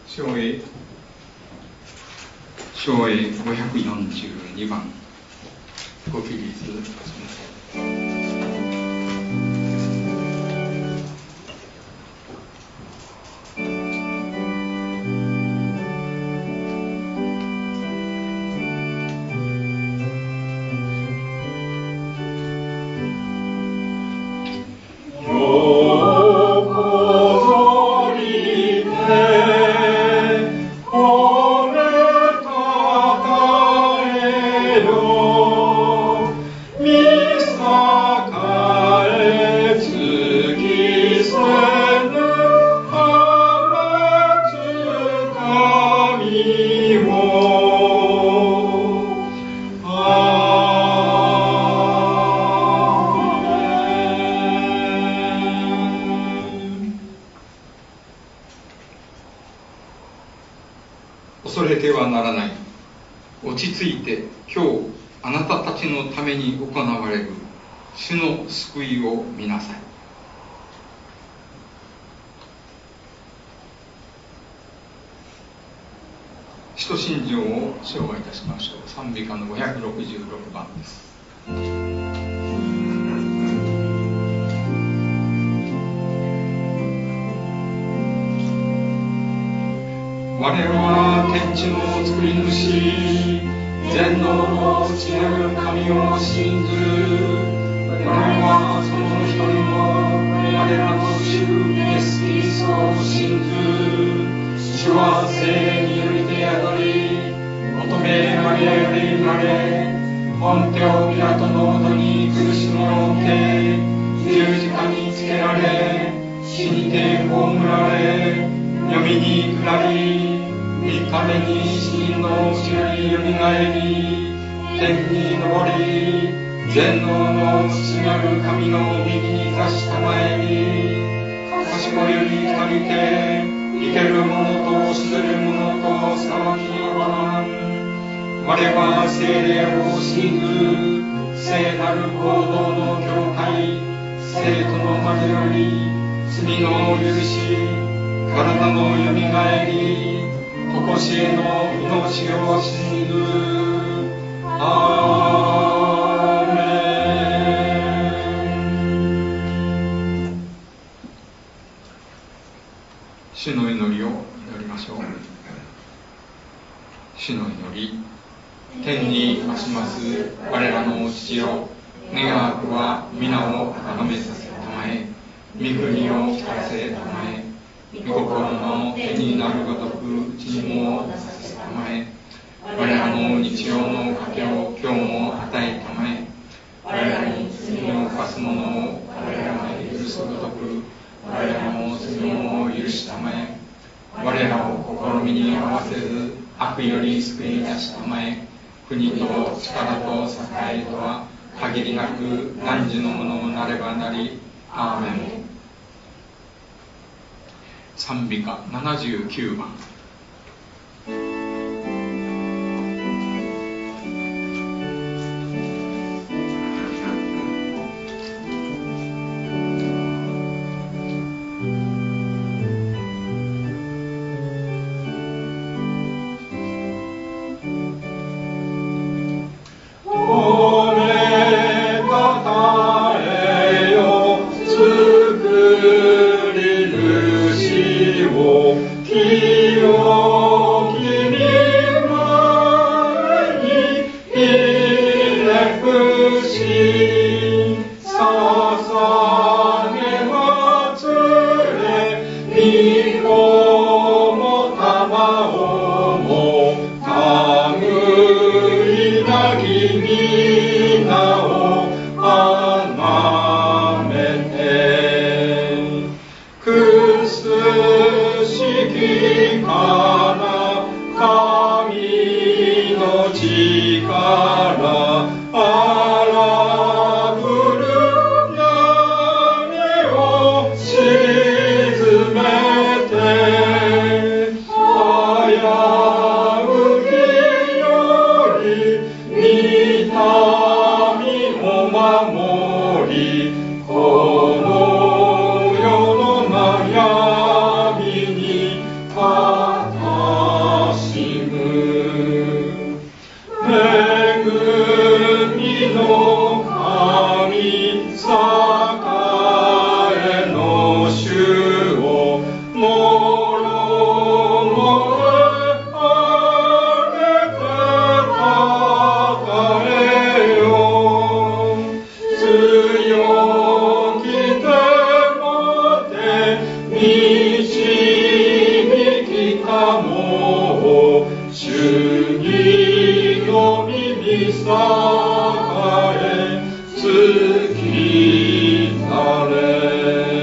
昭栄542番ご起立ください。恐れてはならない。落ち着いて今日あなたたちのために行われる主の救いを見なさい。使徒信条を唱和いたしましょう。賛美歌の566番です。我は天地の作り主、全能の父なる神を信ずる。我はその一人の我らの主イエス・キリストを信ずる。主は聖霊によりて宿り、乙女マリアより生まれ、ポンテオ・ピラトのもとに苦しみを受け、十字架につけられ、死にて葬られ、読に下り、3日目に死人のうちよりよみがえり、天に昇り、全能の父なる神の右に座したまえに、賢より来たりて、生ける者と死ぬる者と裁きの番。我は聖霊を信ず、聖なる行動の教会、聖徒の交わり、罪の許し、体のよみがえり、常しえの命を信ず。アーメン。主の祈りを祈りましょう。主の祈り。天に増します我らの父よ、願わくは皆を崇めさせたまえ、御国を聞かせたまえ、御心の手になるごとく地にもなさせたまえ、我らの日曜の糧を今日も与えたまえ、我らに罪を犯す者を我らが許すごとく我らの罪を許したまえ、我らを試みに合わせず悪より救い出したまえ、国と力と栄えとは限りなく汝のものなればなり。アーメン。賛美歌79番。この世の悩みにきたも主によみに栄え尽きたれ。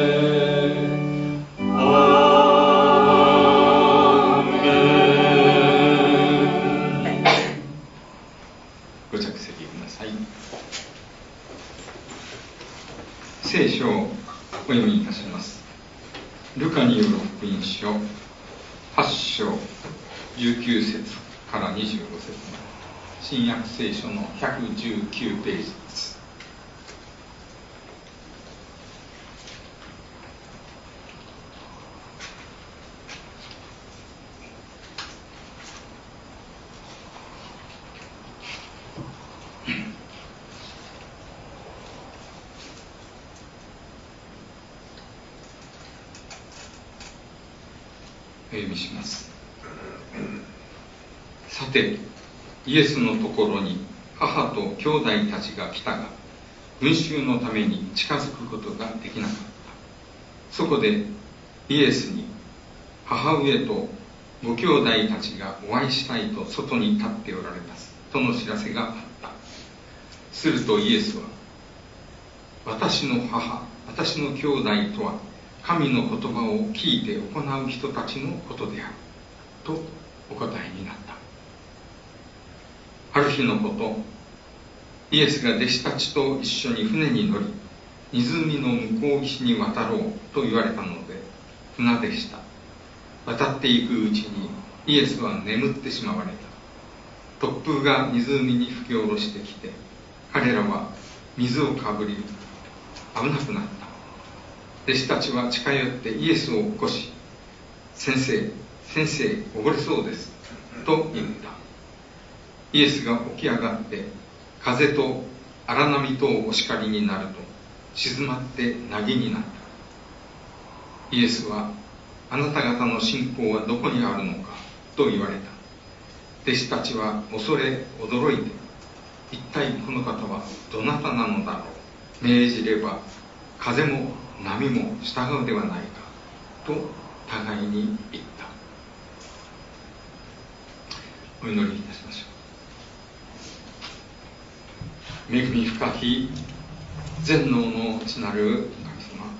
ご着席ください。聖書をお読みいたします。ルカによる福音書8章19節から25節、新約聖書の119ページです。お読みします。さて、イエスのところに母と兄弟たちが来たが、群衆のために近づくことができなかった。そこでイエスに母上とご兄弟たちがお会いしたいと外に立っておられますとの知らせがあった。するとイエスは、私の母、私の兄弟とは神の言葉を聞いて行う人たちのことであるとお答えになった。ある日のこと、イエスが弟子たちと一緒に船に乗り、湖の向こう岸に渡ろうと言われたので、船でした。渡っていくうちにイエスは眠ってしまわれた。突風が湖に吹き下ろしてきて、彼らは水をかぶり、危なくなった。弟子たちは近寄ってイエスを起こし、先生、溺れそうです、と言った。イエスが起き上がって、風と荒波とお叱りになると、静まって凪になった。イエスは、あなた方の信仰はどこにあるのか、と言われた。弟子たちは恐れ驚いて、一体この方はどなたなのだろう。命じれば、風も波も従うではないか、と互いに言った。お祈りいたしましょう。恵み深き全能の地なる神様、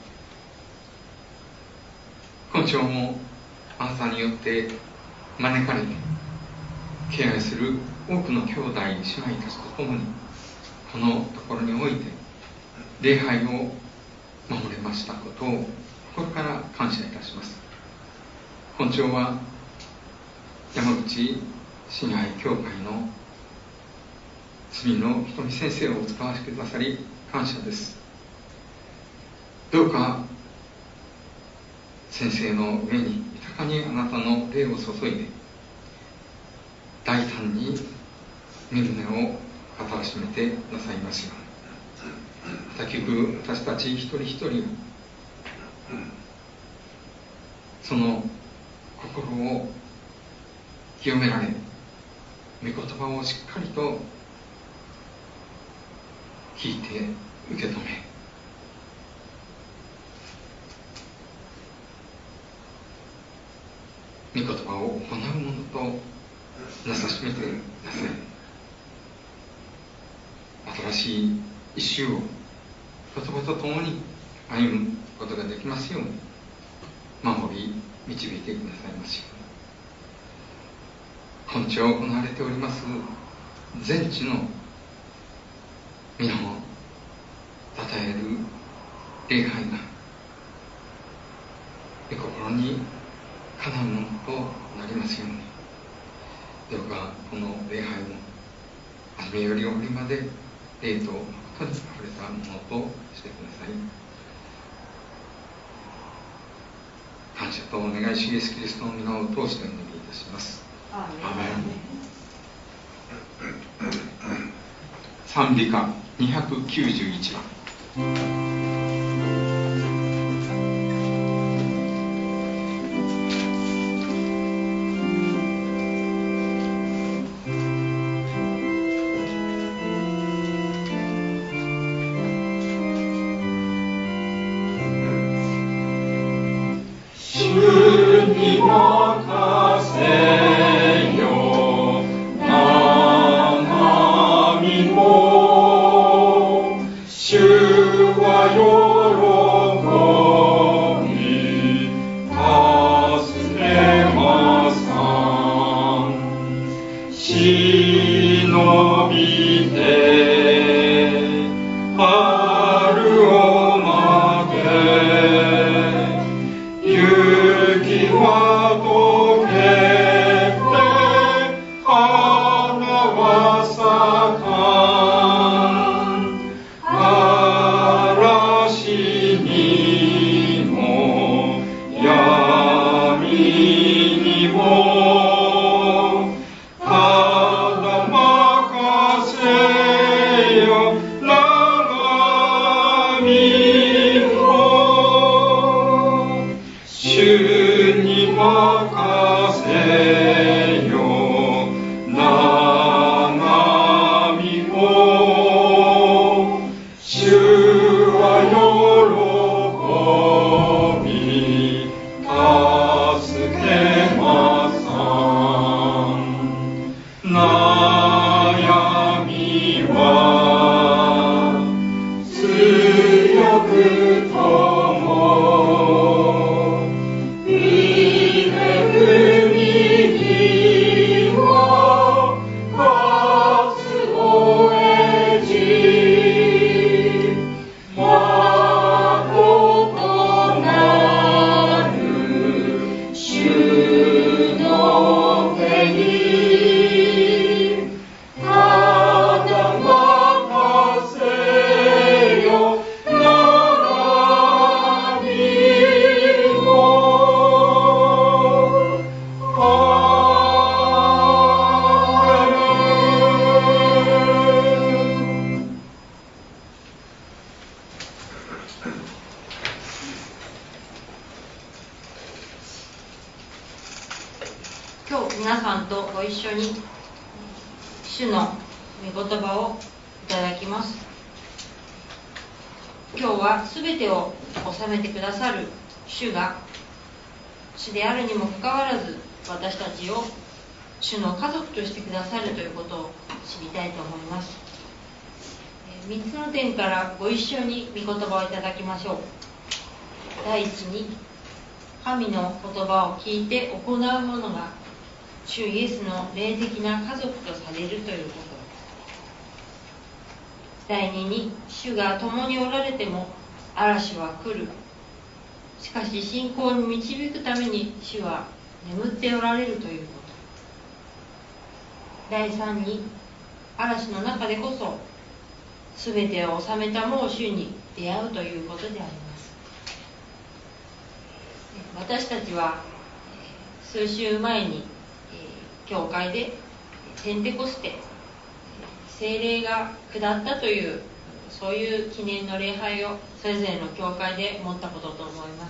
今朝もあなたによって招かれて敬愛する多くの兄弟姉妹たちと共にこのところにおいて礼拝を守れましたことを心から感謝いたします。本朝は山口親愛教会の罪の瞳先生をお使わせてくださり感謝です。どうか先生の上に豊かにあなたの霊を注いで、大胆に身旨を語らしめてくださいますように。また結局私たち一人一人がその心を清められ、御言葉をしっかりと聞いて受け止め、御言葉を行うものとなさしめてください。新しい一周を言葉と共に歩むことができますように守り導いてくださいますように。今朝行われております全地の皆をたたえる礼拝が御心にかなうものとなりますように。どうかこの礼拝も初めより終わりまで霊と誠にあふれたものとしてください。感謝とお願いし、イエスキリストの皆を通してお願いいたします。アーメン。賛美歌291番。 に任せよ生身も主は喜び助けます忍びて春を待て雪は溶けて花は咲かん嵐にも闇にもただ任せよ長身を主に任せよ長身を主は喜び助けます悩みは強くとも「 今日皆さんとご一緒に主の御言葉をいただきます。今日はすべてを治めてくださる主が主であるにもかかわらず、私たちを主の家族としてくださるということを知りたいと思います。3つの点からご一緒に御言葉をいただきましょう。第一に、神の言葉を聞いて行う者が主イエスの霊的な家族とされるということ。第二に、主が共におられても嵐は来る。しかし信仰に導くために主は眠っておられるということ。第三に、嵐の中でこそ全てを治めたもう主に出会うということであります。私たちは数週前に教会でペンテコステ聖霊が下ったというそういう記念の礼拝をそれぞれの教会で持ったことと思います。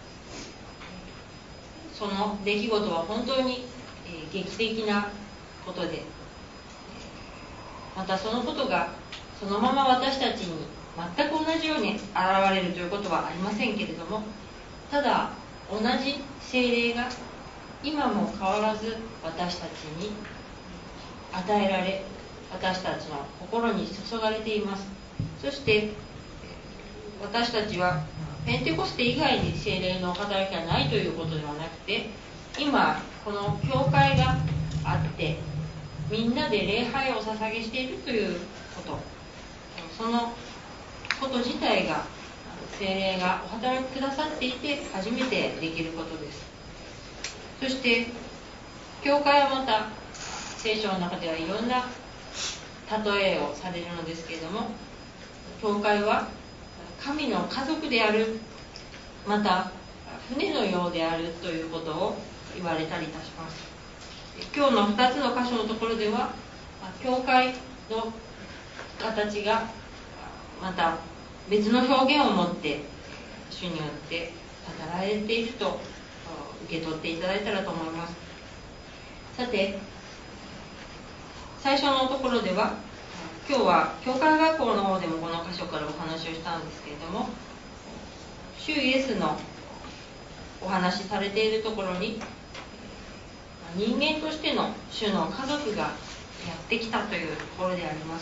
その出来事は本当に劇的なことで、またそのことがそのまま私たちに全く同じように現れるということはありませんけれども、ただ同じ聖霊が今も変わらず私たちに与えられ、私たちの心に注がれています。そして私たちはペンテコステ以外に聖霊の働きがないということではなくて、今この教会があってみんなで礼拝をお捧げしているということ、そのこと自体が聖霊がお働きくださっていて初めてできることです。そして教会はまた聖書の中ではいろんな例えをされるのですけれども、教会は神の家族である、また船のようであるということを言われたりいたします。今日の2つの箇所のところでは教会の形がまた別の表現を持って主によって語られていると受け取っていただいたらと思います。さて、最初のところでは今日は教会学校の方でもこの箇所からお話をしたんですけれども、主イエスの教お話しされているところに、人間としての主の家族がやってきたというところであります。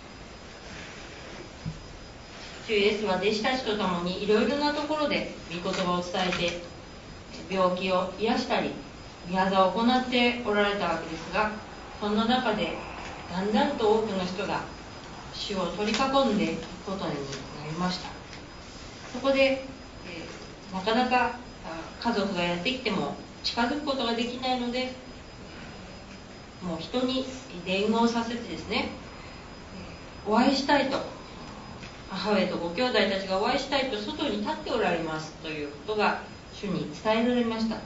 主イエスは弟子たちと共にいろいろなところで御言葉を伝えて、病気を癒したり御業を行っておられたわけですが、そんな中でだんだんと多くの人が主を取り囲んでいくことになりました。そこで、なかなか家族がやってきても近づくことができないので、もう人に伝言させてですね、お会いしたいと、母上とご兄弟たちがお会いしたいと外に立っておられますということが主に伝えられました。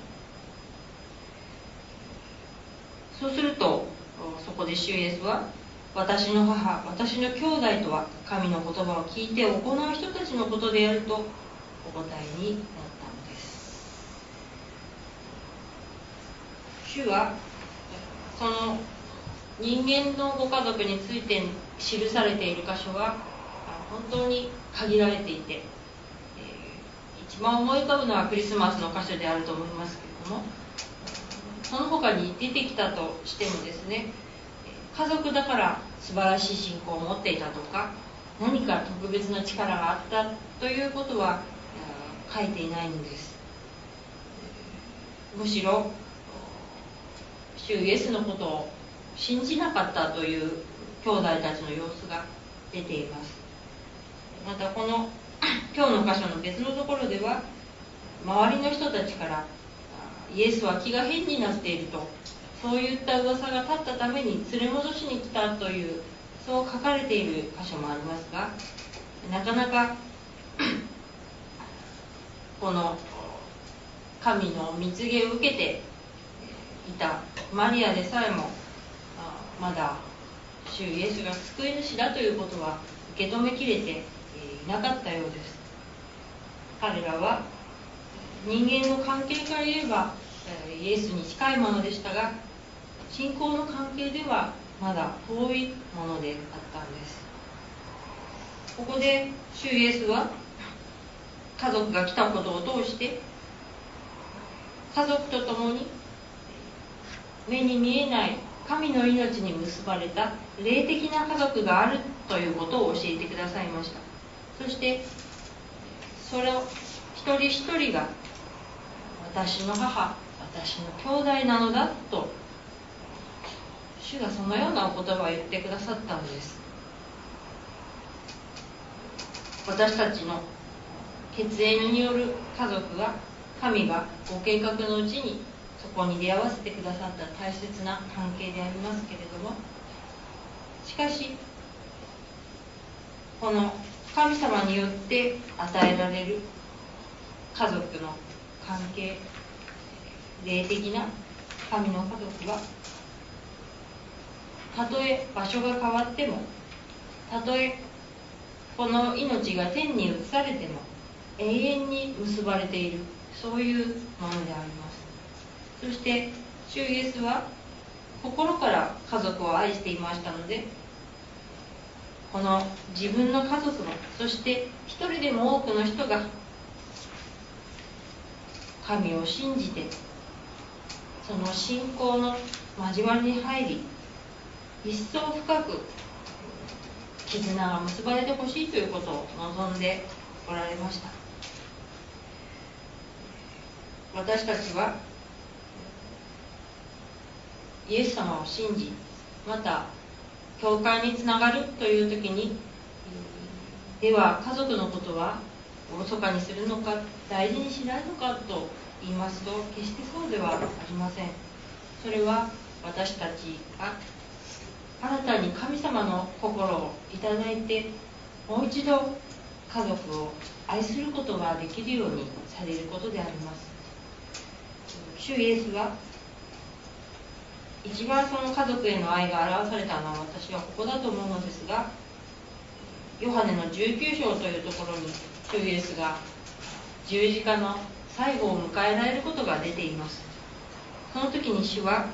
そうすると、そこで主イエスは、私の母、私の兄弟とは神の言葉を聞いて行う人たちのことであるとお答えになったのです。主はその人間のご家族について記されている箇所は本当に限られていて、一番思い浮かぶのはクリスマスの箇所であると思いますけれども、その他に出てきたとしてもですね、家族だから素晴らしい信仰を持っていたとか、何か特別な力があったということは書いていないのです。むしろ主イエスのことを信じなかったという兄弟たちの様子が出ています。またこの今日の箇所の別のところでは、周りの人たちからイエスは気が変になっていると、そういった噂が立ったために連れ戻しに来たという、そう書かれている箇所もありますが、なかなかこの神の蜜げを受けていたマリアでさえもまだ主イエスが救い主だということは受け止めきれていなかったようです。彼らは人間の関係から言えばイエスに近いものでしたが、信仰の関係ではまだ遠いものであったんです。ここで主イエスは家族が来たことを通して、家族と共に目に見えない神の命に結ばれた霊的な家族があるということを教えてくださいました。そしてそれを一人一人が私の母、私の兄弟なのだと、主がそのようなお言葉を言ってくださったのです。私たちの血縁による家族は神がご計画のうちにそこに出会わせてくださった大切な関係でありますけれども、しかしこの神様によって与えられる家族の関係、霊的な神の家族は、たとえ場所が変わっても、たとえこの命が天に移されても永遠に結ばれている、そういうものであります。そして主イエスは心から家族を愛していましたので、この自分の家族も、そして一人でも多くの人が神を信じて、その信仰の交わりに入り、一層深く絆が結ばれてほしいということを望んでおられました。私たちはイエス様を信じ、また教会につながるという時に、では家族のことはおろそかにするのか、大事にしないのかと言いますと、決してそうではありません。それは私たちが新たに神様の心をいただいて、もう一度家族を愛することができるようにされることであります。主イエスは一番その家族への愛が表されたのは、私はここだと思うのですが、ヨハネの19章というところに主イエスが十字架の最後を迎えられることが出ています。その時に主は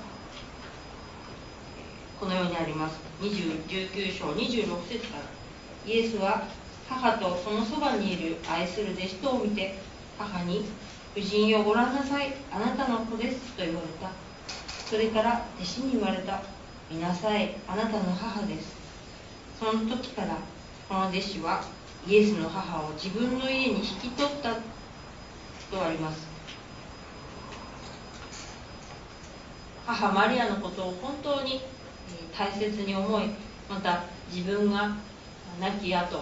このようにあります。19章26節から、イエスは母とそのそばにいる愛する弟子とを見て母に、 婦人よご覧なさい、あなたの子ですと言われた。それから弟子に言われた。見なさい、あなたの母です。その時からこの弟子はイエスの母を自分の家に引き取ったとあります。母マリアのことを本当に大切に思い、また自分が亡き後、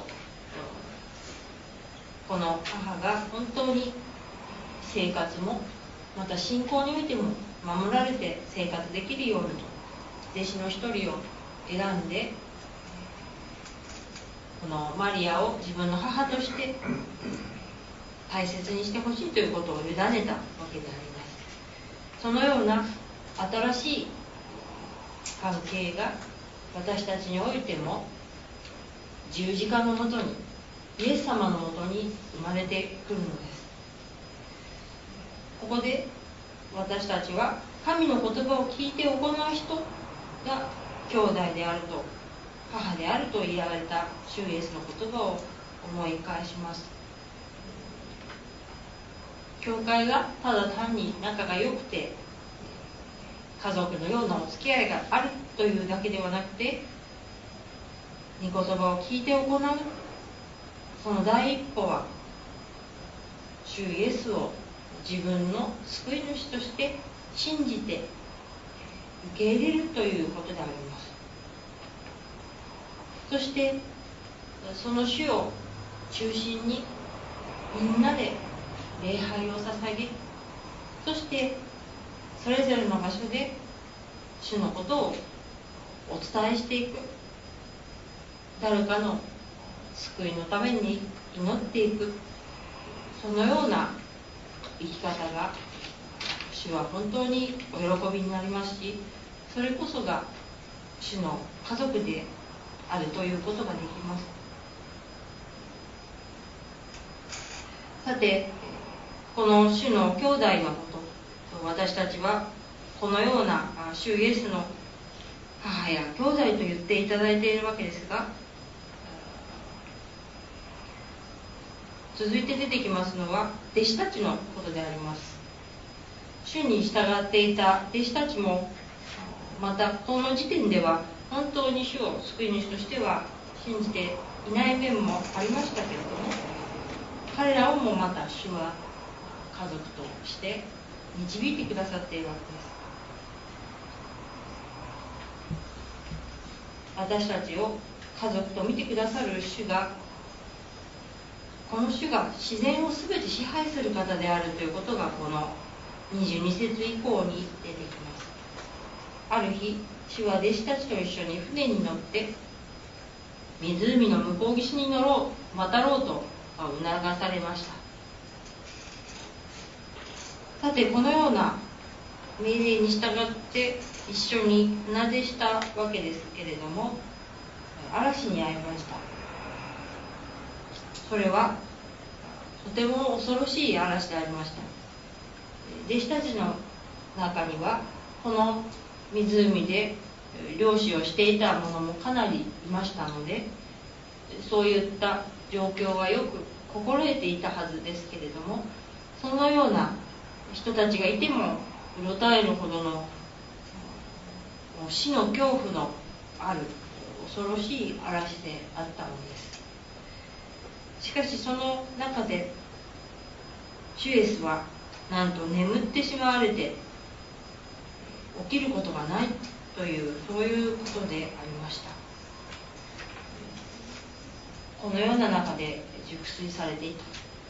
この母が本当に生活もまた信仰においても守られて生活できるように弟子の一人を選んで、このマリアを自分の母として大切にしてほしいということを委ねたわけであります。そのような新しい関係が私たちにおいても十字架のもとに、イエス様のもとに生まれてくるのです。ここで私たちは神の言葉を聞いて行う人が兄弟であると、母であると言われた主イエスの言葉を思い返します。教会がただ単に仲が良くて家族のようなお付き合いがあるというだけではなくて、御言葉を聞いて行うその第一歩は主イエスを自分の救い主として信じて受け入れるということであります。そしてその主を中心にみんなで礼拝を捧げ、そしてそれぞれの場所で主のことをお伝えしていく、誰かの救いのために祈っていく、そのような生き方が主は本当にお喜びになりますし、それこそが主の家族であるということができます。さて、この主の兄弟のこと、私たちはこのような主イエスの母や兄弟と言っていただいているわけですが、続いて出てきますのは弟子たちのことであります。主に従っていた弟子たちもまたこの時点では本当に主を救い主としては信じていない面もありましたけれども、彼らをもまた主は家族として導いてくださっているわけです。私たちを家族と見てくださる主が、この主が自然を全て支配する方であるということがこの22節以降に出てきます。ある日、主は弟子たちと一緒に船に乗って湖の向こう岸に渡ろうと促されました。さて、このような命令に従って一緒に船出したわけですけれども、嵐に遭いました。それはとても恐ろしい嵐でありました。弟子たちの中にはこの湖で漁師をしていた者もかなりいましたので、そういった状況はよく心得ていたはずですけれども、そのような人たちがいてもうろたえるほどの死の恐怖のある恐ろしい嵐であったのです。しかしその中で主イエスはなんと眠ってしまわれて起きることがないという、そういうことでありました。このような中で熟睡されてい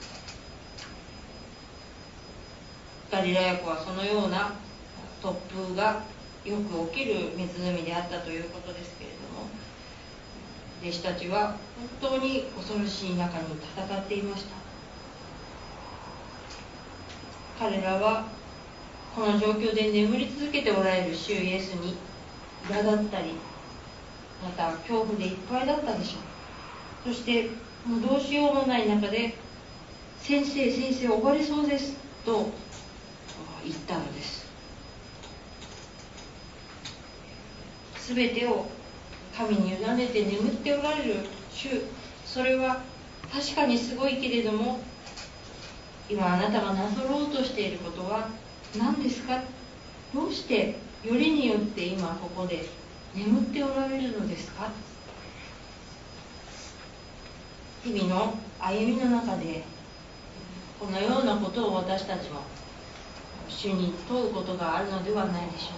た。ガリラヤ湖はそのような突風がよく起きる湖であったということですけれども、弟子たちは本当に恐ろしい中に戦っていました。彼らはこの状況で眠り続けておられる主イエスに苛立ったり、また恐怖でいっぱいだったでしょう。そしてもうどうしようもない中で、先生溺れそうですと言ったのです。すべてを神に委ねて眠っておられる主、それは確かにすごいけれども、 今あなたがなさろうとしていることは何ですか？どうしてよりによって今ここで眠っておられるのですか？日々の歩みの中でこのようなことを私たちも主に問うことがあるのではないでしょ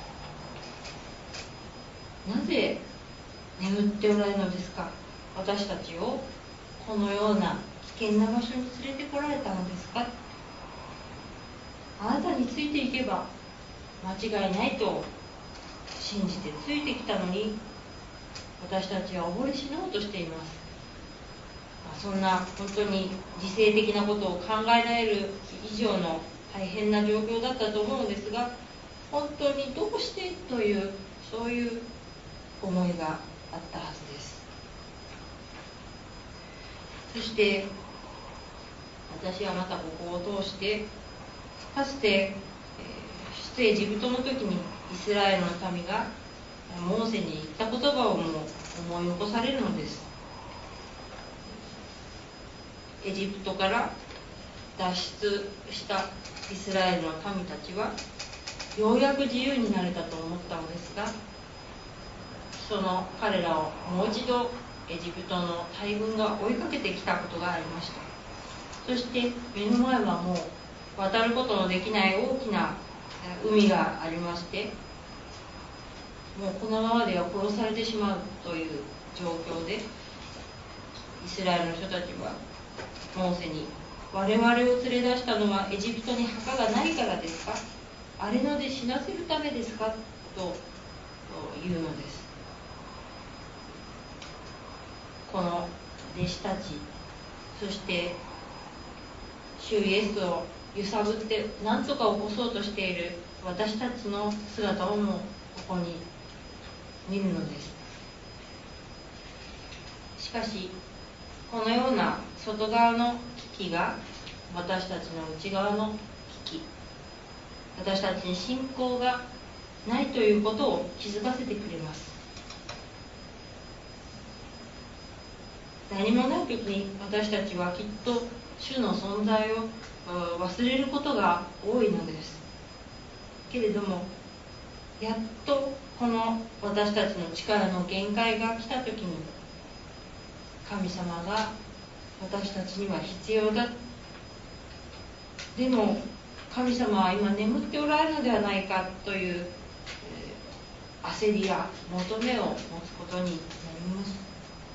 うか。なぜ眠っておられるのですか？私たちをこのような危険な場所に連れてこられたのですか？あなたについていけば間違いないと信じてついてきたのに、私たちは溺れ死のうとしています。そんな本当に自制的なことを考えられる以上の大変な状況だったと思うんですが、本当にどうしてというそういう思いがあったはずです。そして私はまたここを通してかつて出エジプトの時にイスラエルの民がモーセに言った言葉をも思い起こされるのです。エジプトから脱出したイスラエルの民たちはようやく自由になれたと思ったのですが、その彼らをもう一度エジプトの大軍が追いかけてきたことがありました。そして目の前はもう渡ることのできない大きな海がありまして、もうこのままでは殺されてしまうという状況で、イスラエルの人たちはモーセに、我々を連れ出したのはエジプトに墓がないからですか？荒れ野で死なせるためですか？と言うのです。この弟子たち、そして主イエスを揺さぶって何とか起こそうとしている私たちの姿をもここに見るのです。しかしこのような外側の危機が私たちの内側の危機、私たちに信仰がないということを気づかせてくれます。何もない時に私たちはきっと主の存在を忘れることが多いのです。けれどもやっとこの私たちの力の限界が来た時に、神様が私たちには必要だ、でも神様は今眠っておられるのではないかという、焦りや求めを持つことになります。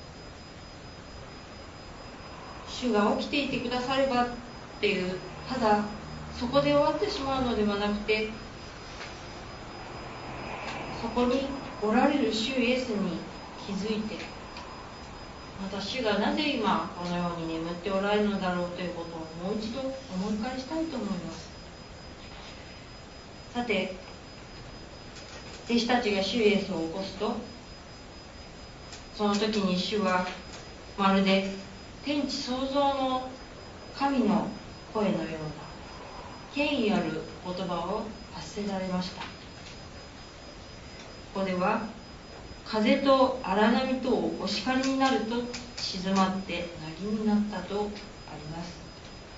主が起きていてくださればっていう、ただそこで終わってしまうのではなくて、そこにおられる主イエスに気づいて、また主がなぜ今このように眠っておられるのだろうということをもう一度思い返したいと思います。さて、弟子たちが主イエスを起こすと、その時に主はまるで天地創造の神の声のような権威ある言葉を発せられました。ここでは風と荒波とお叱りになると静まって凪になったとあります。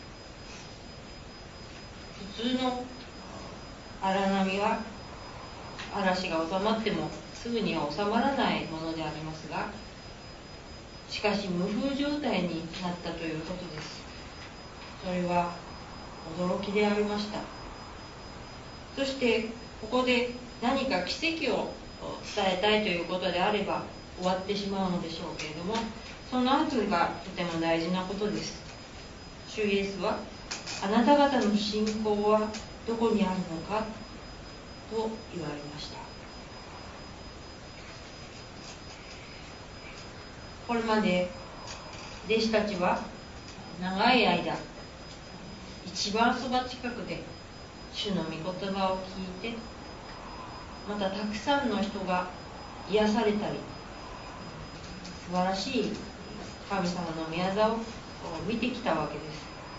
普通の荒波は嵐が収まってもすぐには収まらないものでありますが、しかし無風状態になったということです。それは驚きでありました。そしてここで何か奇跡を伝えたいということであれば終わってしまうのでしょうけれども、その後がとても大事なことです。主イエスは、あなた方の信仰はどこにあるのかと言われました。これまで弟子たちは長い間一番そば近くで主の御言葉を聞いて、またたくさんの人が癒されたり、素晴らしい神様の御業を見てきたわけです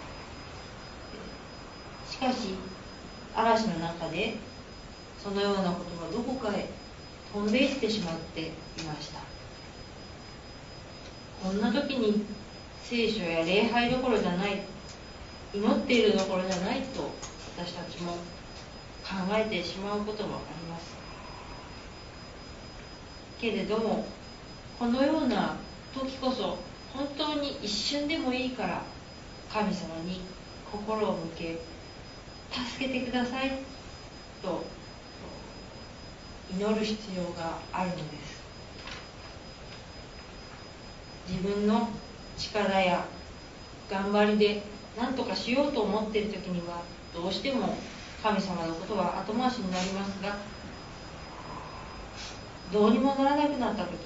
。しかし嵐の中でそのようなことがどこかへ飛んでいってしまっていました。こんな時に聖書や礼拝どころじゃない、 祈っているどころじゃないと私たちも考えてしまうこともあります。けれどもこのような時こそ本当に一瞬でもいいから神様に心を向け助けてくださいと祈る必要があるのです。自分の力や頑張りで何とかしようと思っている時にはどうしても神様のことは後回しになりますが、どうにもならなくなった時、きっ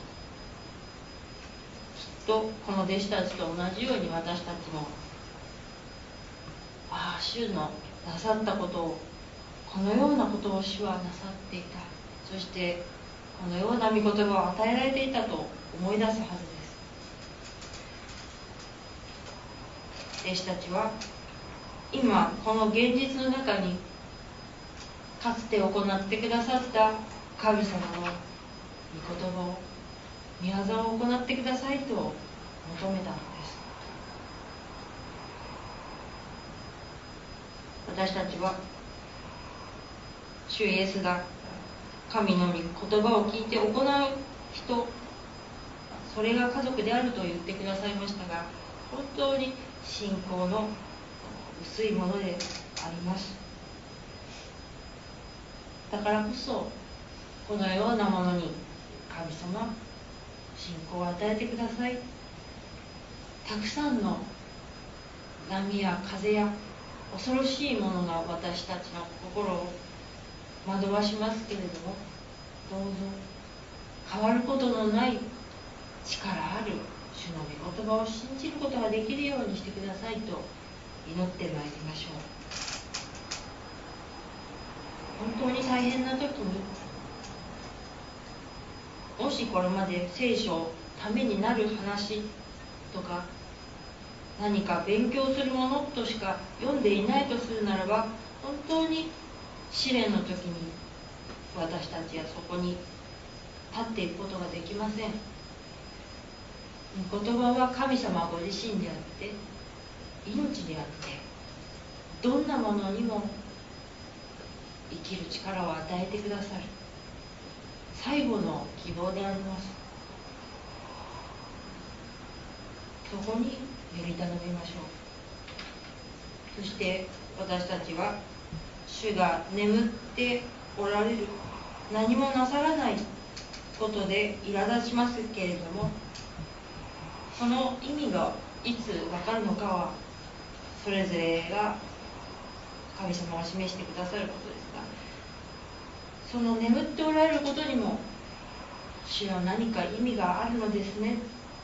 とこの弟子たちと同じように私たちも主のなさったことを、このようなことを主はなさっていた、そしてこのような御言葉を与えられていたと思い出すはずです。弟子たちは今この現実の中にかつて行ってくださった神様の御言葉を、御業を行ってくださいと求めたのです。私たちは主イエスが神の御言葉を聞いて行う人、それが家族であると言ってくださいましたが、本当に信仰の薄いものであります。だからこそこのようなものに神様、信仰を与えてください。たくさんの波や風や恐ろしいものが私たちの心を惑わしますけれども、どうぞ変わることのない力ある主の御言葉を信じることができるようにしてくださいと祈ってまいりましょう。本当に大変な時に、もしこれまで聖書をためになる話とか何か勉強するものとしか読んでいないとするならば、本当に試練の時に私たちはそこに立っていくことができません。御言葉は神様ご自身であって命であって、どんなものにも生きる力を与えてくださる最後の希望であります。そこにより頼みましょう。そして私たちは主が眠っておられる、何もなさらないことで苛立ちますけれども、その意味がいつ分かるのかはそれぞれが神様が示してくださることですが、その眠っておられることにも主は何か意味があるのですね、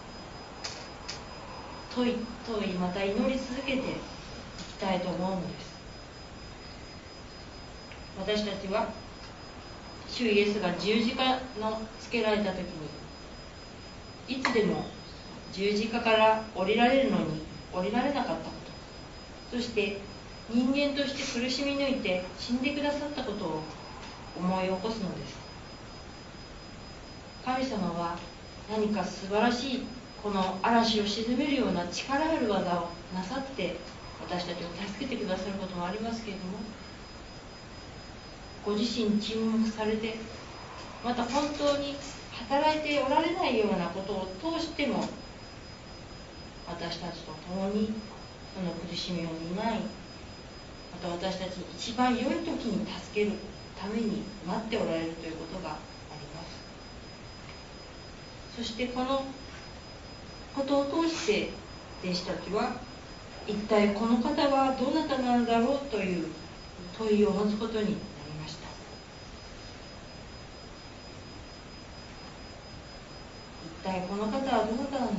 問いまた祈り続けていきたいと思うのです。私たちは主イエスが十字架のつけられた時に、いつでも十字架から降りられるのに降りられなかったこと、そして人間として苦しみ抜いて死んでくださったことを思い起こすのです。神様は何か素晴らしいこの嵐を鎮めるような力ある技をなさって私たちを助けてくださることもありますけれども、ご自身沈黙されて、また本当に働いておられないようなことを通しても、私たちと共にその苦しみを担い、また私たちに一番良い時に助けるために待っておられるということがあります。そしてこのことを通して弟子たちは一体この方はどなたなんだろうという問いを持つことになりました。一体この方はどなたなんだろう。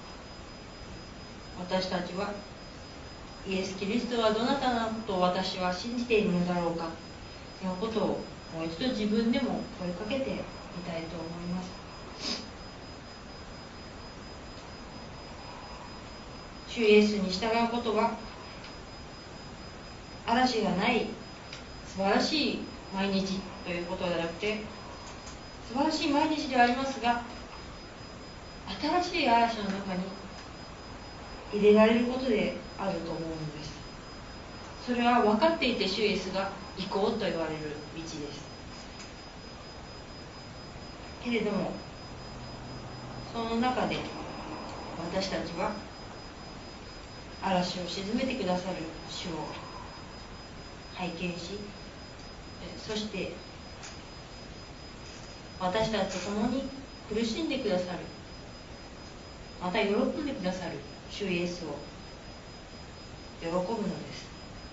私たちはイエス・キリストはどなたなと私は信じているのだろうかということをもう一度自分でも問いかけてみたいと思います。主イエスに従うことは嵐がない素晴らしい毎日ということではなくて、素晴らしい毎日ではありますが、新しい嵐の中に入れられることであると思うのです。 それは分かっていて主イエスが行こうと言われる道です。けれどもその中で私たちは嵐を鎮めてくださる主を拝見し、そして私たちと共に苦しんでくださる、また喜んでくださる主イエスを喜ぶのです。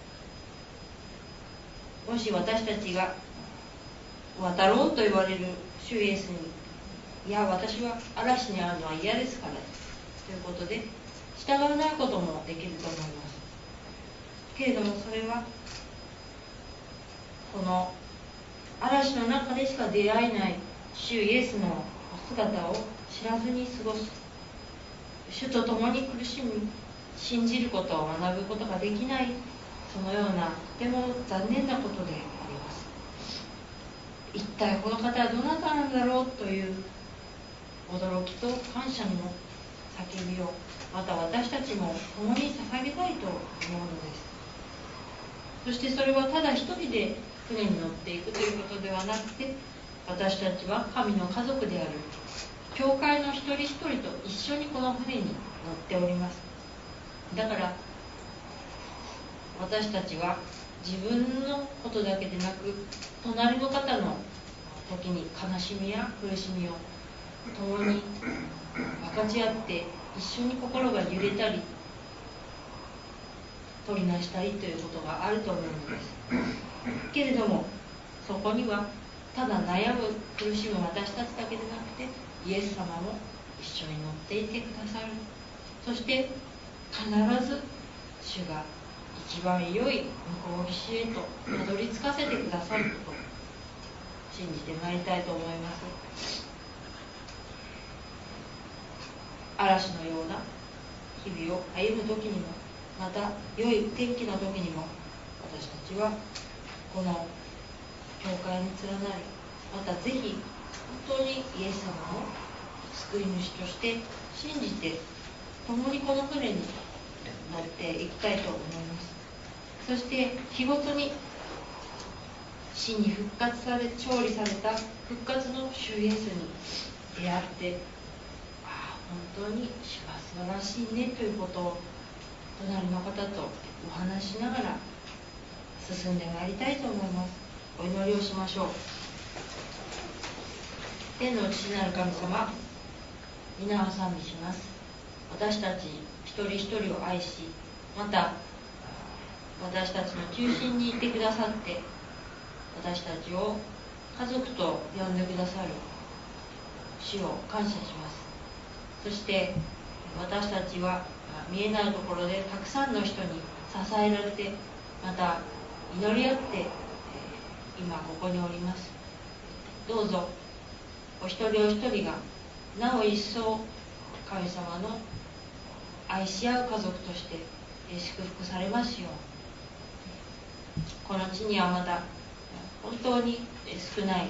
もし私たちが渡ろうと言われる主イエスに、いや私は嵐に遭うのは嫌ですからということで従わないこともできると思います。けれどもそれはこの嵐の中でしか出会えない主イエスの姿を知らずに過ごす、主と共に苦しみ信じることを学ぶことができない、そのようなとても残念なことであります。一体この方はどなたなんだろうという驚きと感謝の叫びをまた私たちも共に捧げたいと思うのです。そしてそれはただ一人で船に乗っていくということではなくて、私たちは神の家族である教会の一人一人と一緒にこの船に乗っております。だから私たちは自分のことだけでなく隣の方の時に悲しみや苦しみを共に分かち合って一緒に心が揺れたり取りなしたりということがあると思うのです。けれどもそこにはただ悩む苦しむ私たちだけでなくてイエス様も一緒に乗っていてくださる。そして必ず主が一番良い向こう岸へとたどり着かせてくださることを信じてまいりたいと思います。嵐のような日々を歩む時にも、また良い天気の時にも、私たちはこの教会に連なり、またぜひ本当にイエス様を救い主として信じて共にこの船に乗っていきたいと思います。そして日ごとに死に復活され調理された復活の主イエスに出会って、本当に主は素晴らしいねということを隣の方とお話しながら進んでまいりたいと思います。お祈りをしましょう。天の父なる神様、皆を賛美します。私たち一人一人を愛し、また私たちの中心にいてくださって、私たちを家族と呼んでくださる主を感謝します。そして私たちは見えないところでたくさんの人に支えられて、また祈り合って今ここにおります。どうぞお一人お一人がなお一層神様の愛し合う家族として祝福されますように。この地にはまた本当に少ない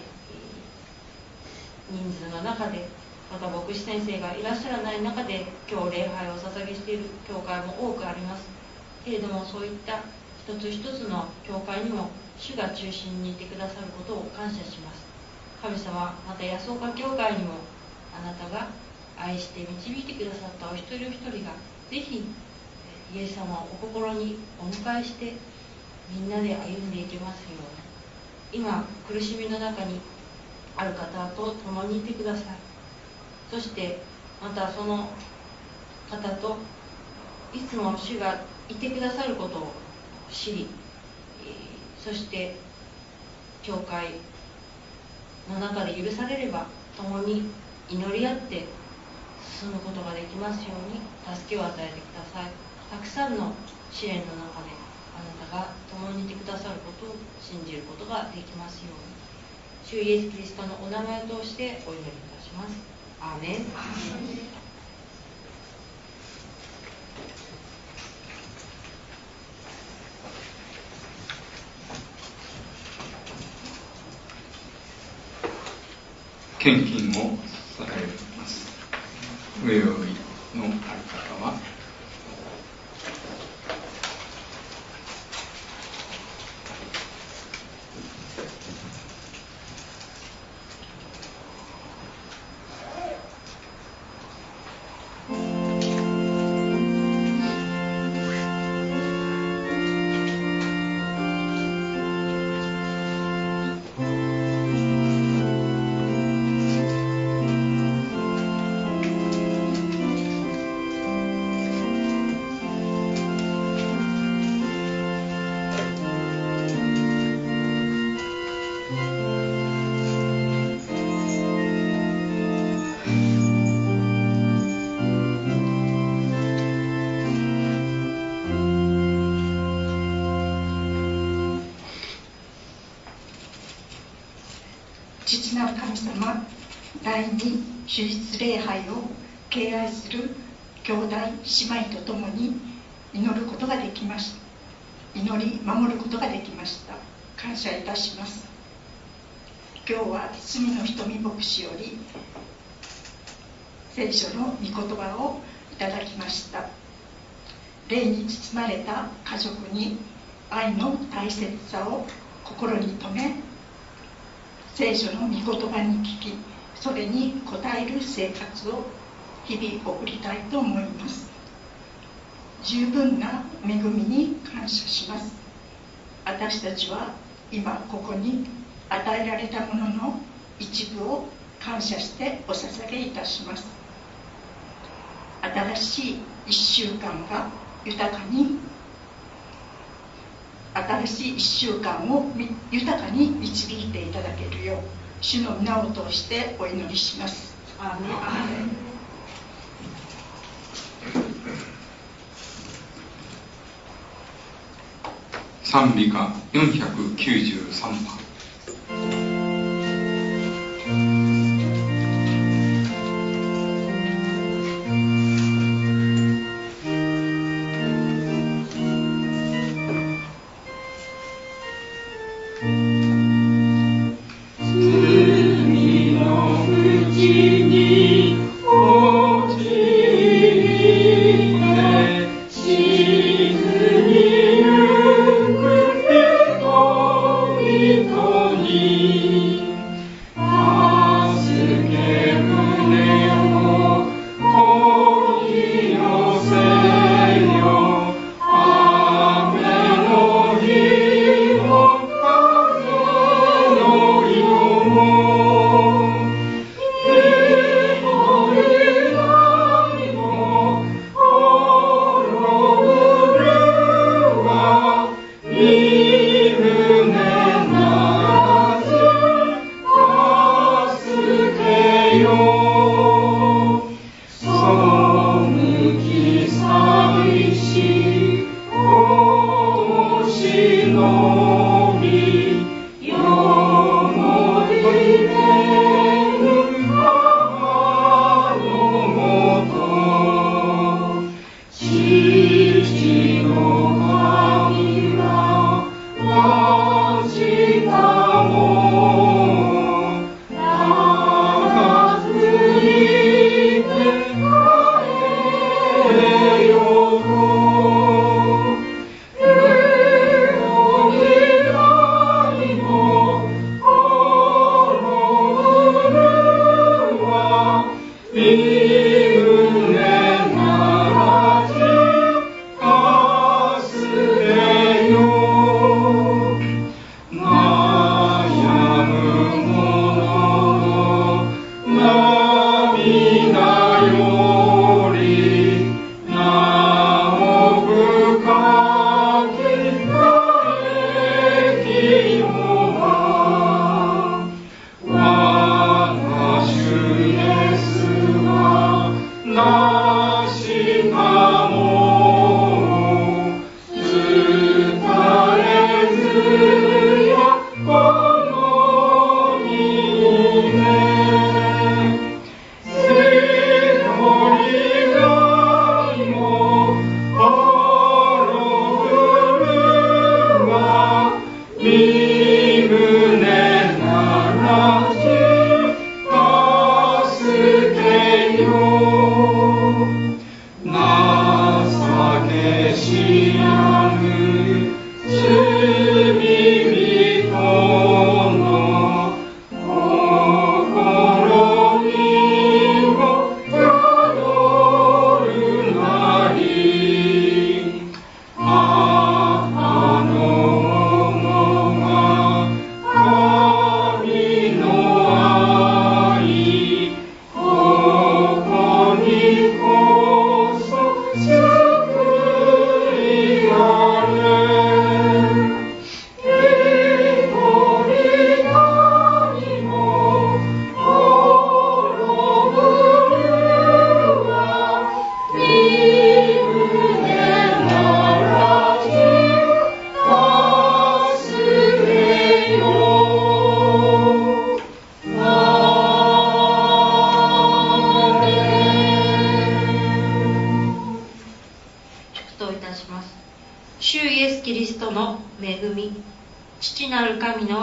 人数の中で、また牧師先生がいらっしゃらない中で今日礼拝を捧げしている教会も多くあります。けれどもそういった一つ一つの教会にも主が中心にいてくださることを感謝します。神様、また安岡教会にもあなたが愛して導いてくださったお一人お一人がぜひイエス様をお心にお迎えしてみんなで歩んでいけますように。今苦しみの中にある方と共にいてください。そしてまたその方といつも主がいてくださることを知り、そして教会の中で許されれば共に祈り合って進むことができますように助けを与えてください。たくさんの試練の中であなたが共にいてくださることを信じることができますように、主イエスキリストのお名前を通してお祈りいたします。アーメン。 献金を捧げます。ご用意のある方は父なる神様、第二主日礼拝を敬愛する兄弟姉妹とともに祈ることができました。祈り守ることができました。感謝いたします。今日は住の瞳牧師より聖書の御言葉をいただきました。霊に包まれた家族に愛の大切さを心に留め、聖書の御言葉に聞き、それに応える生活を日々送りたいと思います。十分な恵みに感謝します。私たちは今ここに与えられたものの一部を感謝してお捧げいたします。新しい1週間が豊かに、新しい1週間を豊かに導いていただけるよう、主の皆を通してお祈りします。アーメン。アーメン。 賛美歌493番。 「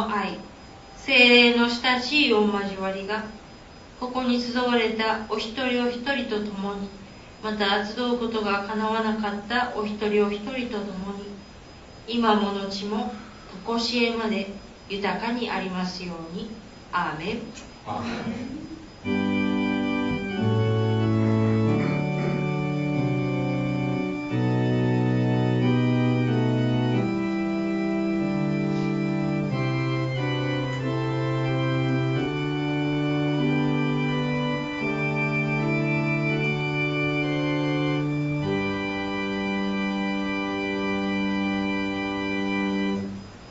の愛、聖霊の親しい御交わりが、ここに集われたお一人お一人と共に、また集うことがかなわなかったお一人お一人と共に、今も後も常しえまで豊かにありますように。アーメン。 アーメン。